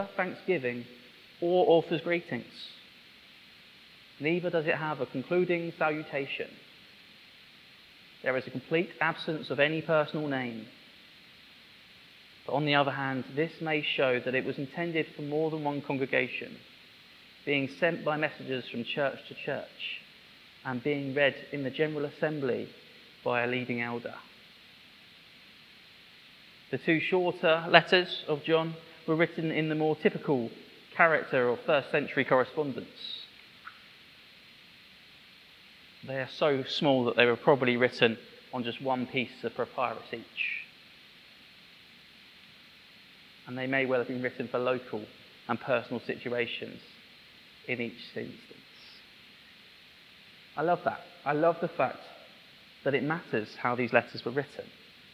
thanksgiving or author's greetings. Neither does it have a concluding salutation. There is a complete absence of any personal name. But on the other hand, this may show that it was intended for more than one congregation, being sent by messengers from church to church, and being read in the general assembly by a leading elder. The two shorter letters of John were written in the more typical character of first century correspondence. They are so small that they were probably written on just one piece of papyrus each. And they may well have been written for local and personal situations in each instance. I love that. I love the fact that it matters how these letters were written.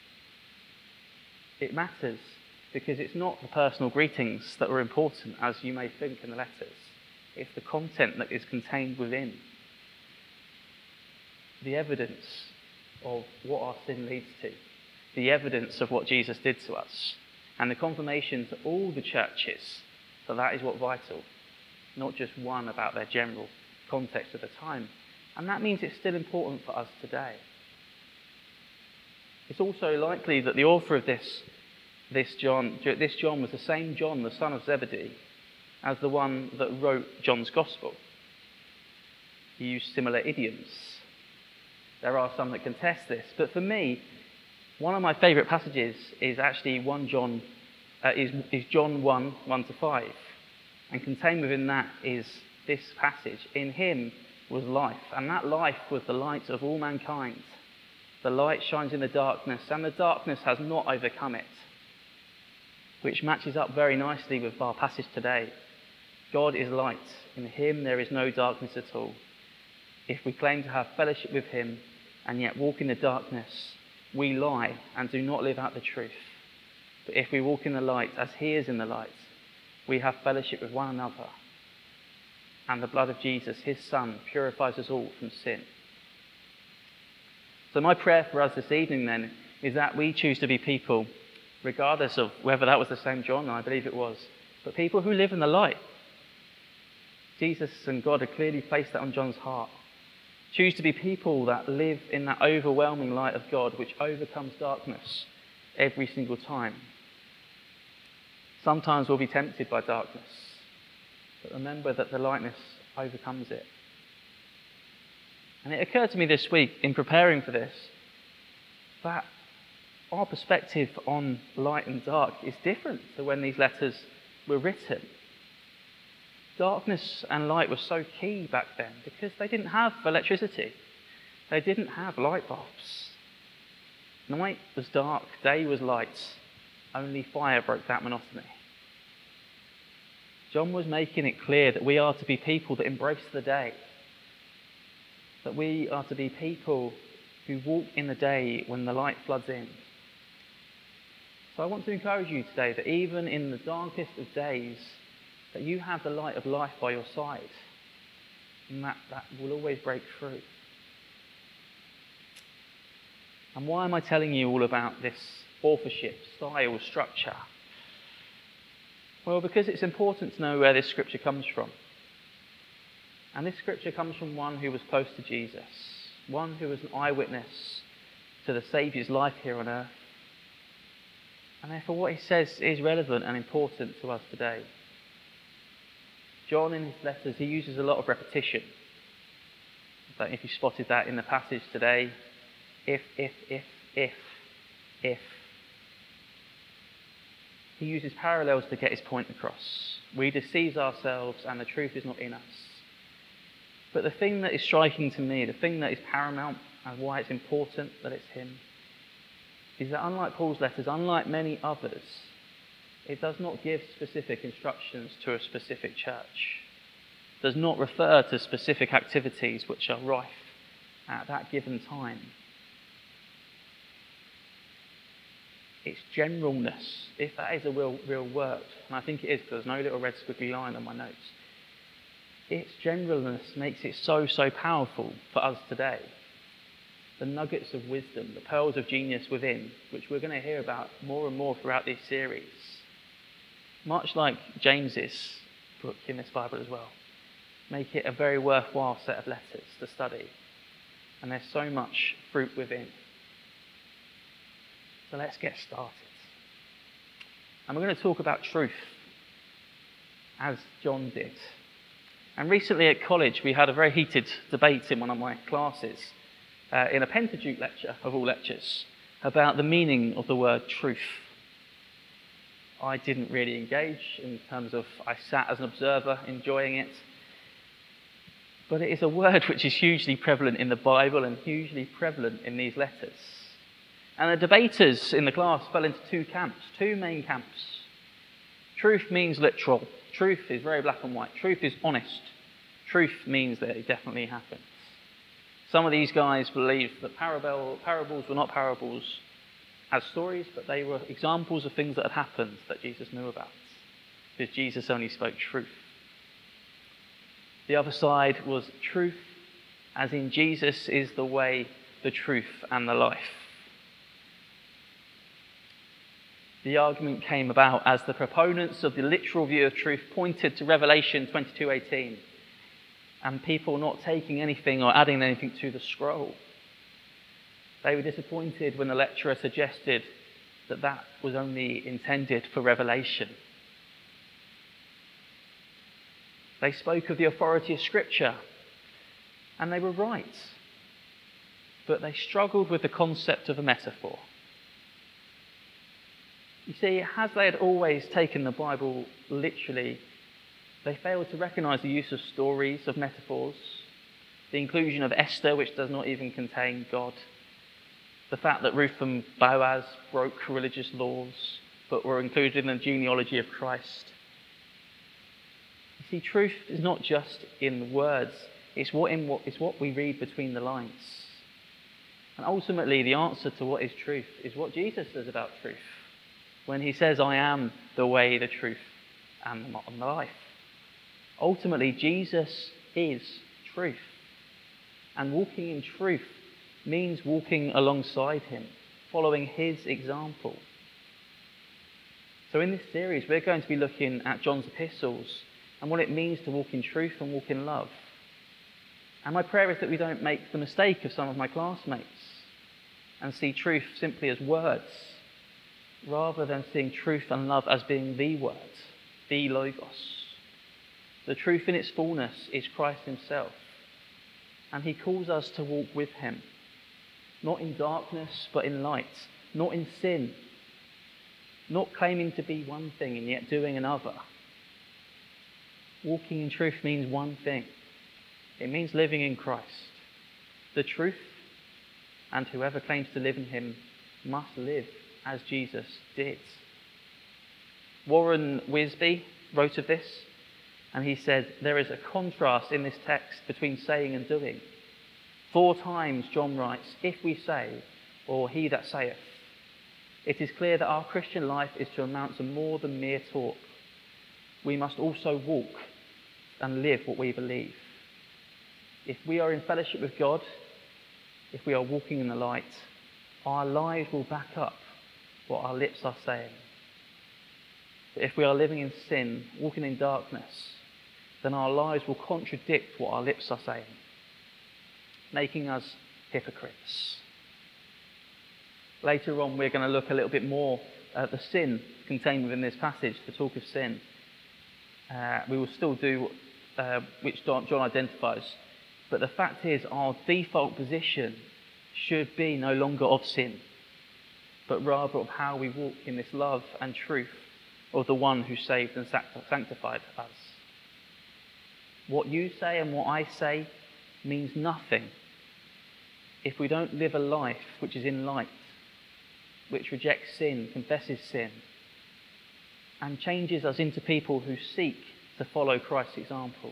It matters because it's not the personal greetings that were important, as you may think in the letters. It's the content that is contained within. The evidence of what our sin leads to. The evidence of what Jesus did to us. And the confirmation to all the churches that is what's vital. Not just one about their general context of the time. And that means it's still important for us today. It's also likely that the author of this John was the same John, the son of Zebedee, as the one that wrote John's Gospel. He used similar idioms. There are some that contest this, but for me, one of my favourite passages is actually John 1, 1-5, and contained within that is this passage: "In him was life, and that life was the light of all mankind. The light shines in the darkness, and the darkness has not overcome it." Which matches up very nicely with our passage today. God is light. In him there is no darkness at all. If we claim to have fellowship with him and yet walk in the darkness, we lie and do not live out the truth. But if we walk in the light as he is in the light, we have fellowship with one another. And the blood of Jesus, his Son, purifies us all from sin. So my prayer for us this evening then is that we choose to be people, regardless of whether that was the same John, I believe it was, but people who live in the light. Jesus and God have clearly placed that on John's heart. Choose to be people that live in that overwhelming light of God, which overcomes darkness every single time. Sometimes we'll be tempted by darkness, but remember that the lightness overcomes it. And it occurred to me this week in preparing for this that our perspective on light and dark is different to when these letters were written. Darkness and light were so key back then because they didn't have electricity. They didn't have light bulbs. Night was dark, day was light. Only fire broke that monotony. John was making it clear that we are to be people that embrace the day. That we are to be people who walk in the day when the light floods in. So I want to encourage you today that even in the darkest of days, that you have the light of life by your side, and that will always break through. And why am I telling you all about this authorship, style, structure? Well, because it's important to know where this scripture comes from. And this scripture comes from one who was close to Jesus, one who was an eyewitness to the Saviour's life here on earth. And therefore what he says is relevant and important to us today. John, in his letters, he uses a lot of repetition. I don't know if you spotted that in the passage today. If. He uses parallels to get his point across. We deceive ourselves and the truth is not in us. But the thing that is striking to me, the thing that is paramount and why it's important that it's him, is that unlike Paul's letters, unlike many others, it does not give specific instructions to a specific church. It does not refer to specific activities which are rife at that given time. It's generalness, if that is a real word, and I think it is because there's no little red squiggly line on my notes. Its generalness makes it so powerful for us today. The nuggets of wisdom, the pearls of genius within, which we're going to hear about more and more throughout this series. much like James's book in this Bible as well, make it a very worthwhile set of letters to study. And there's so much fruit within. So let's get started. And we're going to talk about truth, as John did. And recently at college, we had a very heated debate in one of my classes, in a Pentateuch lecture, of all lectures, about the meaning of the word truth. I didn't really engage in terms of I sat as an observer enjoying it. But it is a word which is hugely prevalent in the Bible and hugely prevalent in these letters. And the debaters in the class fell into two main camps. Truth means literal. Truth is very black and white. Truth is honest. Truth means that it definitely happens. Some of these guys believed that parables were not parables as stories, but they were examples of things that had happened that Jesus knew about, because Jesus only spoke truth. The other side was truth, as in Jesus is the way, the truth, and the life. The argument came about as the proponents of the literal view of truth pointed to Revelation 22:18, and people not taking anything or adding anything to the scroll. They were disappointed when the lecturer suggested that that was only intended for Revelation. They spoke of the authority of Scripture, and they were right, but they struggled with the concept of a metaphor. You see, as they had always taken the Bible literally, they failed to recognise the use of stories, of metaphors, the inclusion of Esther, which does not even contain God, the fact that Ruth and Boaz broke religious laws, but were included in the genealogy of Christ. You see, truth is not just in words, it's what we read between the lines. And ultimately, the answer to what is truth is what Jesus says about truth, when he says, I am the way, the truth, and the life. Ultimately, Jesus is truth. And walking in truth means walking alongside him, following his example. So in this series, we're going to be looking at John's epistles and what it means to walk in truth and walk in love. And my prayer is that we don't make the mistake of some of my classmates and see truth simply as words, rather than seeing truth and love as being the word, the logos. The truth in its fullness is Christ himself, and he calls us to walk with him, not in darkness but in light, not in sin, not claiming to be one thing and yet doing another. Walking in truth means one thing. It means living in Christ, the truth, and whoever claims to live in him must live as Jesus did. Warren Wiersbe wrote of this, and he said, there is a contrast in this text between saying and doing. 4 times John writes, if we say, or he that saith. It is clear that our Christian life is to amount to more than mere talk. We must also walk and live what we believe. If we are in fellowship with God, if we are walking in the light, our lives will back up what our lips are saying. But if we are living in sin, walking in darkness, then our lives will contradict what our lips are saying, making us hypocrites. Later on, we're going to look a little bit more at the sin contained within this passage, the talk of sin. We will still do which John identifies, but the fact is our default position should be no longer of sin, but rather of how we walk in this love and truth of the one who saved and sanctified us. What you say and what I say means nothing if we don't live a life which is in light, which rejects sin, confesses sin, and changes us into people who seek to follow Christ's example.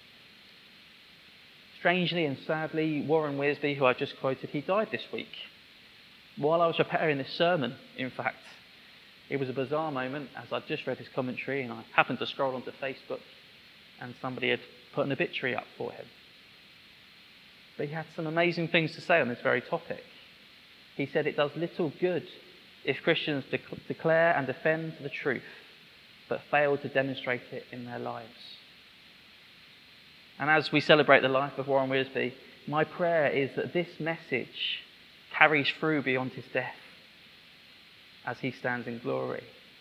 Strangely and sadly, Warren Wiersbe, who I just quoted, he died this week. While I was preparing this sermon, in fact. It was a bizarre moment, as I'd just read his commentary, and I happened to scroll onto Facebook, and somebody had put an obituary up for him. But he had some amazing things to say on this very topic. He said it does little good if Christians declare and defend the truth, but fail to demonstrate it in their lives. And as we celebrate the life of Warren Wiersbe, my prayer is that this message carries through beyond his death as he stands in glory.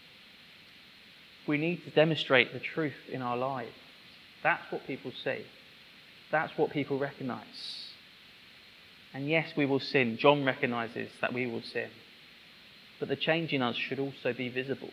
We need to demonstrate the truth in our lives. That's what people see. That's what people recognise. And yes, we will sin. John recognises that we will sin. But the change in us should also be visible.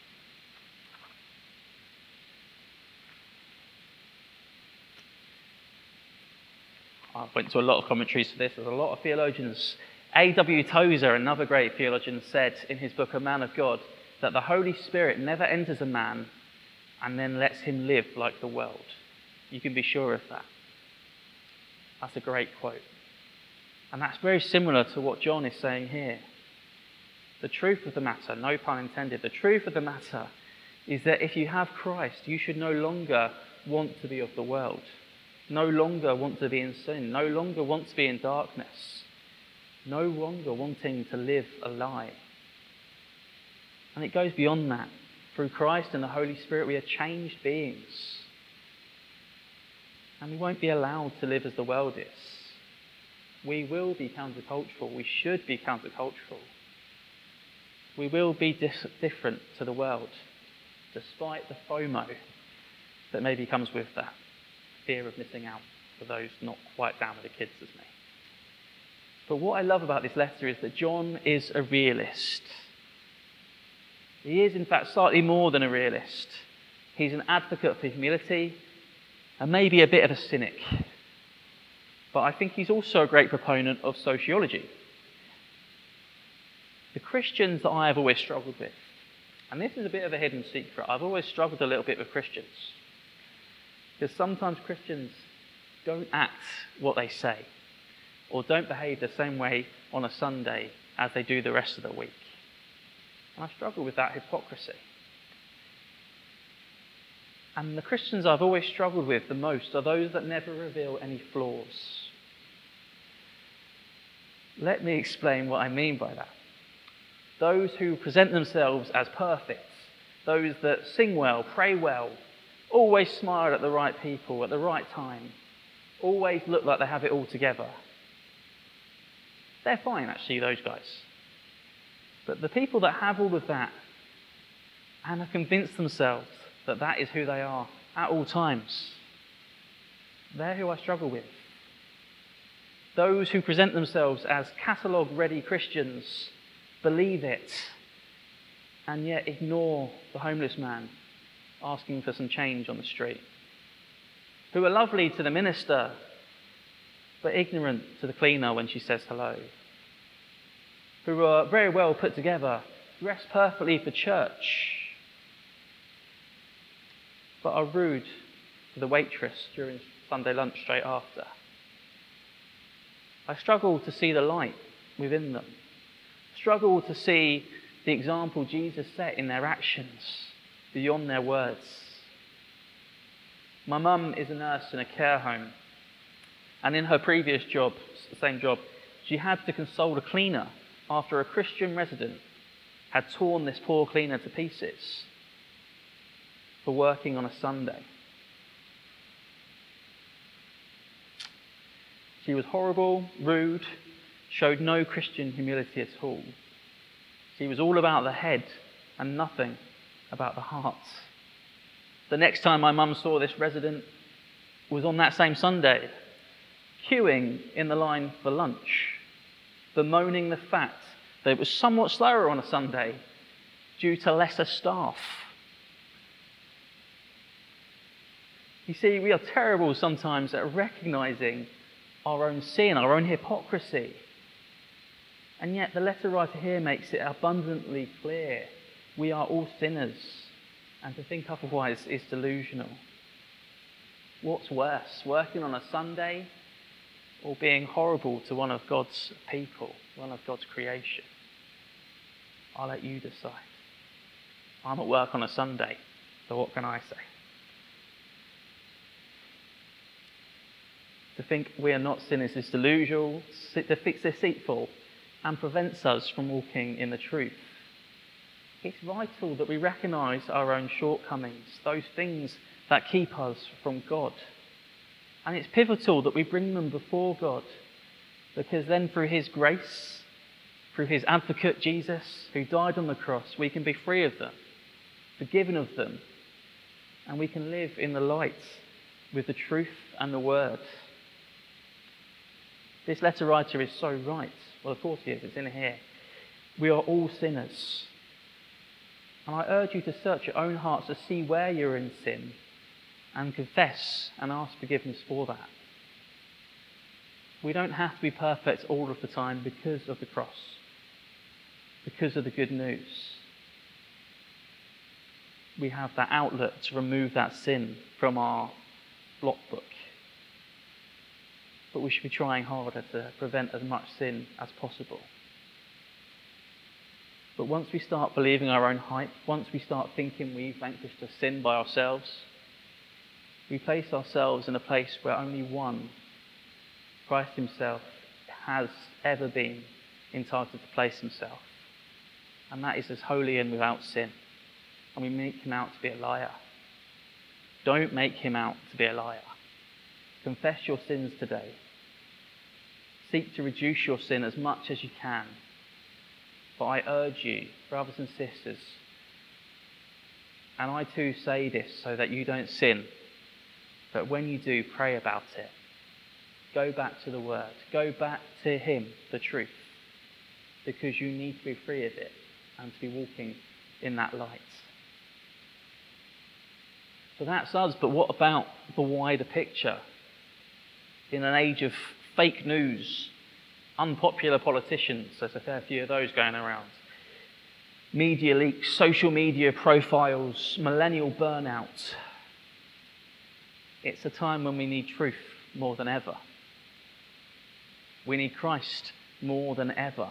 I went to a lot of commentaries for this. There's a lot of theologians. A.W. Tozer, another great theologian, said in his book, A Man of God, that the Holy Spirit never enters a man and then lets him live like the world. You can be sure of that. That's a great quote. And that's very similar to what John is saying here. The truth of the matter, no pun intended, the truth of the matter is that if you have Christ, you should no longer want to be of the world, no longer want to be in sin, no longer want to be in darkness, no longer wanting to live a lie. And it goes beyond that. Through Christ and the Holy Spirit, we are changed beings. And we won't be allowed to live as the world is. We will be countercultural. We should be countercultural. We will be different to the world, despite the FOMO that maybe comes with that. Fear of missing out for those not quite down with the kids as me. But what I love about this letter is that John is a realist. He is, in fact, slightly more than a realist. He's an advocate for humility and maybe a bit of a cynic. But I think he's also a great proponent of sociology. The Christians that I have always struggled with, and this is a bit of a hidden secret, I've always struggled a little bit with Christians. Because sometimes Christians don't act what they say, or don't behave the same way on a Sunday as they do the rest of the week. And I struggle with that hypocrisy. And the Christians I've always struggled with the most are those that never reveal any flaws. Let me explain what I mean by that. Those who present themselves as perfect, those that sing well, pray well, always smile at the right people at the right time, always look like they have it all together. They're fine, actually, those guys. But the people that have all of that and have convinced themselves that that is who they are at all times, they're who I struggle with. Those who present themselves as catalogue-ready Christians believe it and yet ignore the homeless man asking for some change on the street, who are lovely to the minister but ignorant to the cleaner when she says hello, who are very well put together, dressed perfectly for church, but are rude to the waitress during Sunday lunch straight after. I struggle to see the light within them, struggle to see the example Jesus set in their actions beyond their words. My mum is a nurse in a care home, and in her previous job, the same job, she had to console a cleaner after a Christian resident had torn this poor cleaner to pieces for working on a Sunday. She was horrible, rude, showed no Christian humility at all. She was all about the head and nothing about the heart. The next time my mum saw this resident was on that same Sunday, queuing in the line for lunch, bemoaning the fact that it was somewhat slower on a Sunday due to lesser staff. You see, we are terrible sometimes at recognising our own sin, our own hypocrisy. And yet the letter writer here makes it abundantly clear we are all sinners, and to think otherwise is delusional. What's worse, working on a Sunday or being horrible to one of God's people, one of God's creation? I'll let you decide. I'm at work on a Sunday, so what can I say? To think we are not sinners is delusional, deceitful, and prevents us from walking in the truth. It's vital that we recognise our own shortcomings, those things that keep us from God. And it's pivotal that we bring them before God, because then through his grace, through his advocate Jesus, who died on the cross, we can be free of them, forgiven of them, and we can live in the light with the truth and the word. This letter writer is so right. Well, of course he is. It's in here. We are all sinners. And I urge you to search your own hearts to see where you're in sin and confess and ask forgiveness for that. We don't have to be perfect all of the time because of the cross, because of the good news. We have that outlet to remove that sin from our block book. But we should be trying harder to prevent as much sin as possible. But once we start believing our own hype, once we start thinking we've vanquished a sin by ourselves, we place ourselves in a place where only one, Christ himself, has ever been entitled to place himself. And that is as holy and without sin. And we make him out to be a liar. Don't make him out to be a liar. Confess your sins today. Seek to reduce your sin as much as you can. But I urge you, brothers and sisters, and I too say this so that you don't sin, but when you do, pray about it. Go back to the word. Go back to him, the truth, because you need to be free of it and to be walking in that light. So that's us, but what about the wider picture? In an age of fake news, unpopular politicians, there's a fair few of those going around, media leaks, social media profiles, millennial burnout. It's a time when we need truth more than ever. We need Christ more than ever.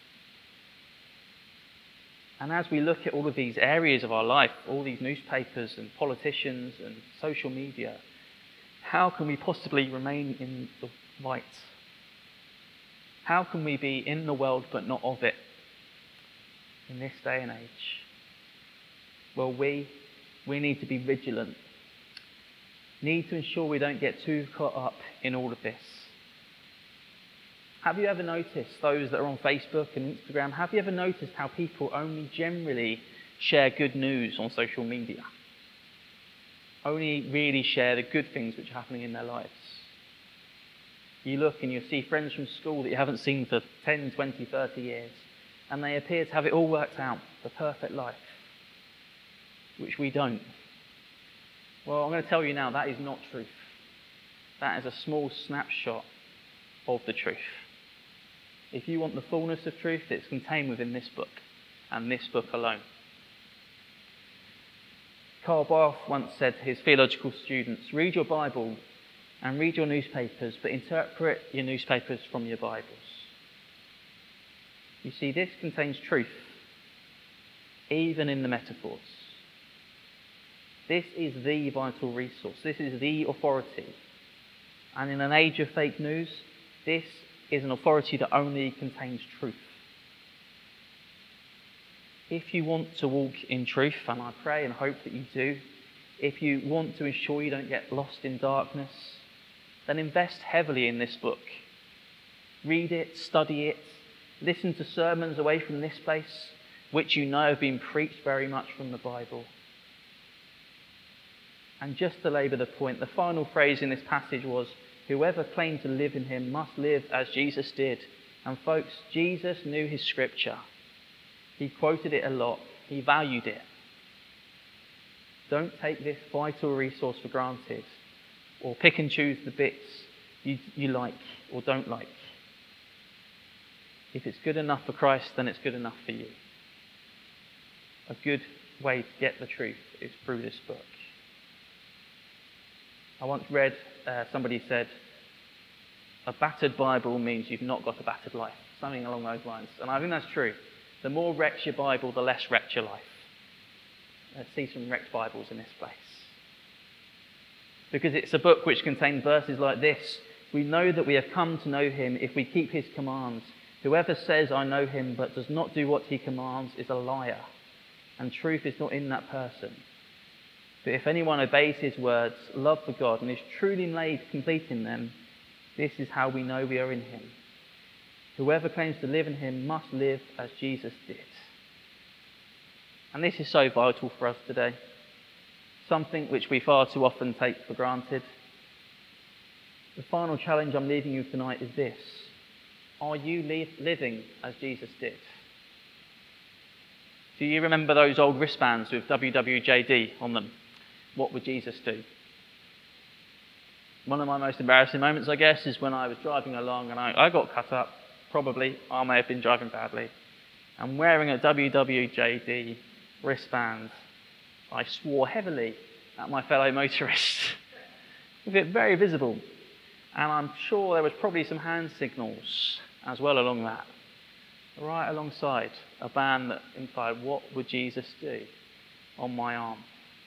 And as we look at all of these areas of our life, all these newspapers and politicians and social media, how can we possibly remain in the light? How can we be in the world but not of it in this day and age? Well, we need to be vigilant. Need to ensure we don't get too caught up in all of this. Have you ever noticed, those that are on Facebook and Instagram, have you ever noticed how people only generally share good news on social media? Only really share the good things which are happening in their lives. You look and you see friends from school that you haven't seen for 10, 20, 30 years, and they appear to have it all worked out, the perfect life, which we don't. Well, I'm going to tell you now, that is not truth. That is a small snapshot of the truth. If you want the fullness of truth, it's contained within this book, and this book alone. Karl Barth once said to his theological students, read your Bible and read your newspapers, but interpret your newspapers from your Bibles. You see, this contains truth, even in the metaphors. This is the vital resource. This is the authority. And in an age of fake news, this is an authority that only contains truth. If you want to walk in truth, and I pray and hope that you do, if you want to ensure you don't get lost in darkness, then invest heavily in this book. Read it, study it, listen to sermons away from this place, which you know have been preached very much from the Bible. And just to labour the point, the final phrase in this passage was, whoever claimed to live in him must live as Jesus did. And folks, Jesus knew his scripture. He quoted it a lot. He valued it. Don't take this vital resource for granted, or pick and choose the bits you like or don't like. If it's good enough for Christ, then it's good enough for you. A good way to get the truth is through this book. I once read somebody said, a battered Bible means you've not got a battered life. Something along those lines. And I think that's true. The more wrecked your Bible, the less wrecked your life. Let's see some wrecked Bibles in this place. Because it's a book which contains verses like this. We know that we have come to know him if we keep his commands. Whoever says, I know him, but does not do what he commands is a liar. and truth is not in that person. But if anyone obeys his words, love for God, and is truly made complete in them, this is how we know we are in him. Whoever claims to live in him must live as Jesus did. And this is so vital for us today. Something which we far too often take for granted. The final challenge I'm leaving you tonight is this. Are you living as Jesus did? Do you remember those old wristbands with WWJD on them? What would Jesus do? One of my most embarrassing moments, I guess, is when I was driving along and I got cut up. Probably, I may have been driving badly. And wearing a WWJD wristband, I swore heavily at my fellow motorists, with it very visible. And I'm sure there was probably some hand signals as well along that, right alongside a band that implied, what would Jesus do on my arm?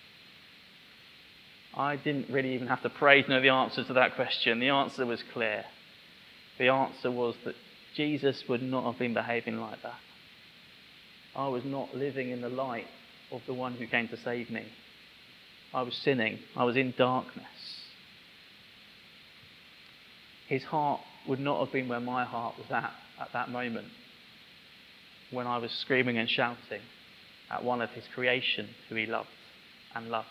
I didn't really even have to pray to know the answer to that question. The answer was clear. The answer was that Jesus would not have been behaving like that. I was not living in the light of the one who came to save me. I was sinning. I was in darkness. His heart would not have been where my heart was at that moment, when I was screaming and shouting at one of his creation who he loved and loves.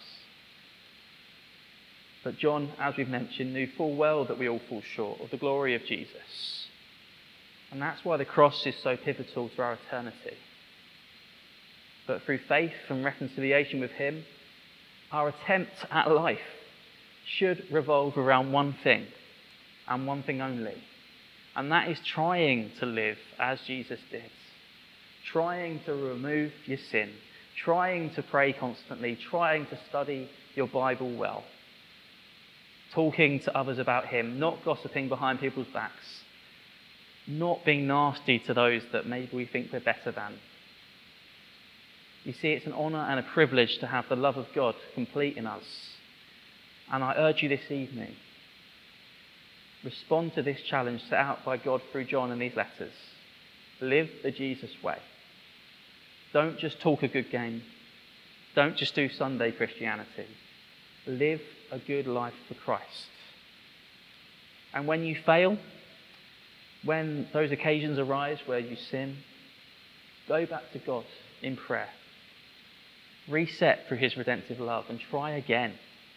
But John, as we've mentioned, knew full well that we all fall short of the glory of Jesus. And that's why the cross is so pivotal to our eternity. But through faith and reconciliation with him, our attempt at life should revolve around one thing, and one thing only. And that is trying to live as Jesus did. Trying to remove your sin. Trying to pray constantly. Trying to study your Bible well. Talking to others about him. Not gossiping behind people's backs. Not being nasty to those that maybe we think we're better than. You see, it's an honour and a privilege to have the love of God complete in us. And I urge you this evening, respond to this challenge set out by God through John in these letters. Live the Jesus way. Don't just talk a good game. Don't just do Sunday Christianity. Live a good life for Christ. And when you fail, when those occasions arise where you sin, go back to God in prayer. Reset through his redemptive love and try again.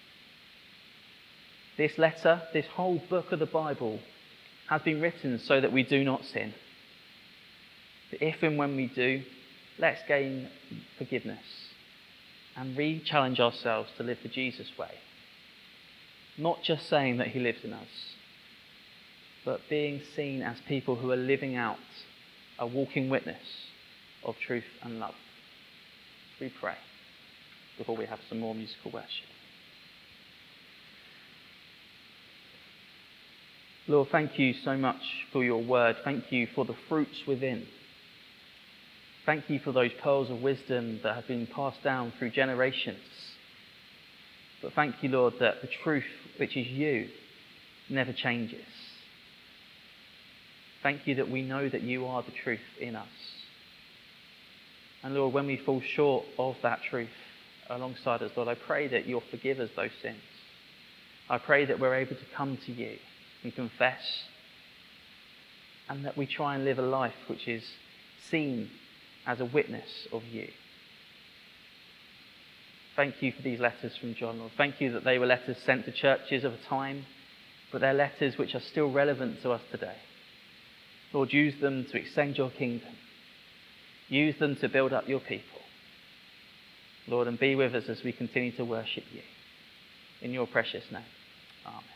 This letter, this whole book of the Bible, has been written so that we do not sin. But if and when we do, let's gain forgiveness and re-challenge ourselves to live the Jesus way. Not just saying that he lives in us, but being seen as people who are living out a walking witness of truth and love. We pray before we have some more musical worship. Lord, thank you so much for your word. Thank you for the fruits within. Thank you for those pearls of wisdom that have been passed down through generations. But thank you, Lord, that the truth, which is you, never changes. Thank you that we know that you are the truth in us. And Lord, when we fall short of that truth alongside us, Lord, I pray that you'll forgive us those sins. I pray that we're able to come to you and confess, and that we try and live a life which is seen as a witness of you. Thank you for these letters from John, Lord. Thank you that they were letters sent to churches of a time, but they're letters which are still relevant to us today. Lord, use them to extend your kingdom. Use them to build up your people. Lord, and be with us as we continue to worship you. In your precious name. Amen.